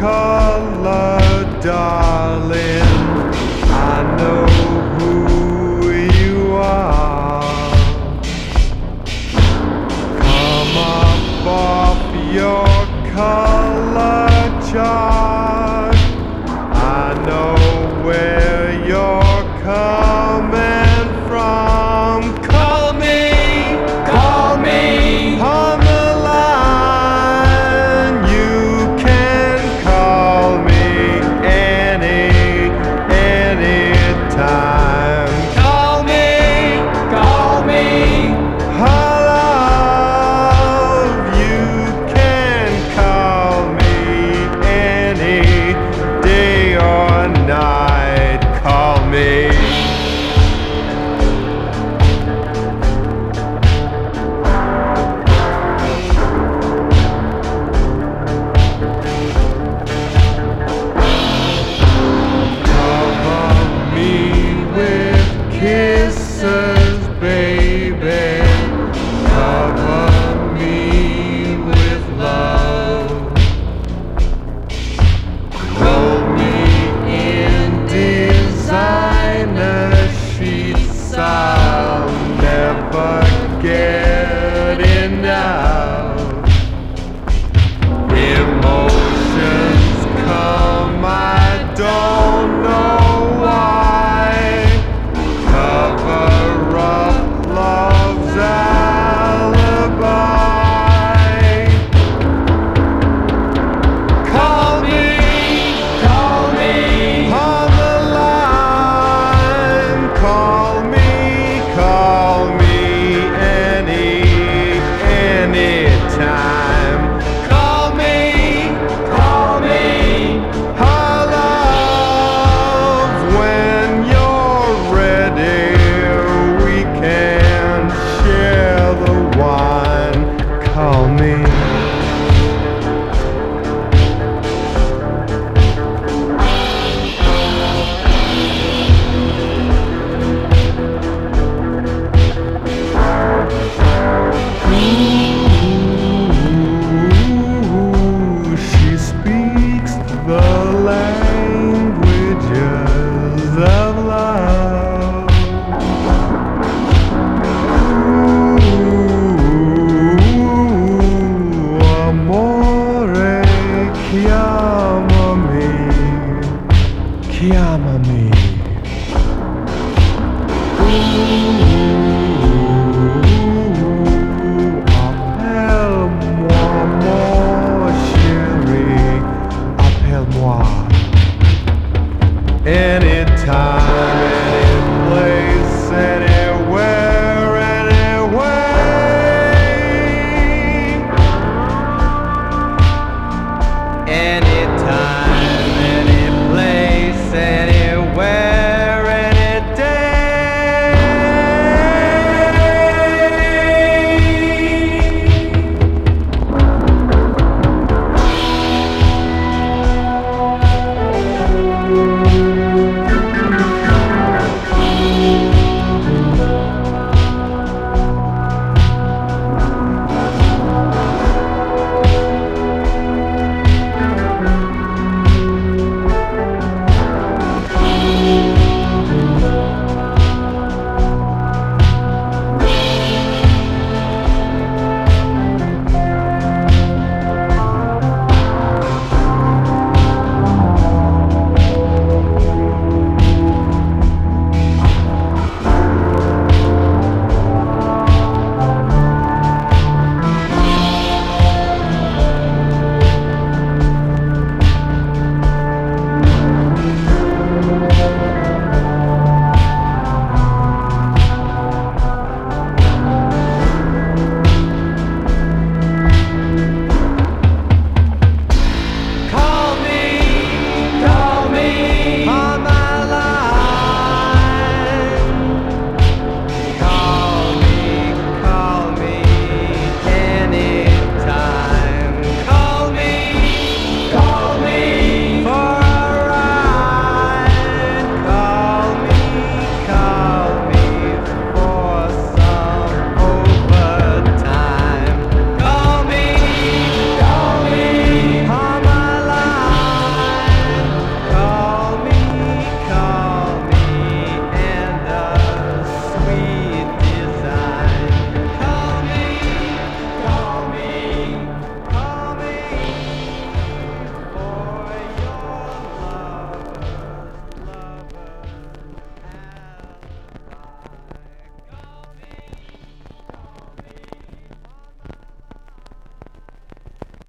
color, darling. I know who you are. Come up off your color chart. I know where you're coming from. Call me on the line. You can call me anytime. Call me, love. You can call me any day or night. Call me. Kisses, baby, cover me with love. Roll me in designer sheets. I'll never get enough. Emotions come, I don't know why. Cover up love's alibi. Call me on the line. Call me anytime. Call me, our love. When you're ready, we can share the wine. Call me. She speaks the languages of love. Amore, chiamami. Appelle-moi, mon chéri. Appelle-moi. Anytime, any place, anywhere, anyway. Anytime.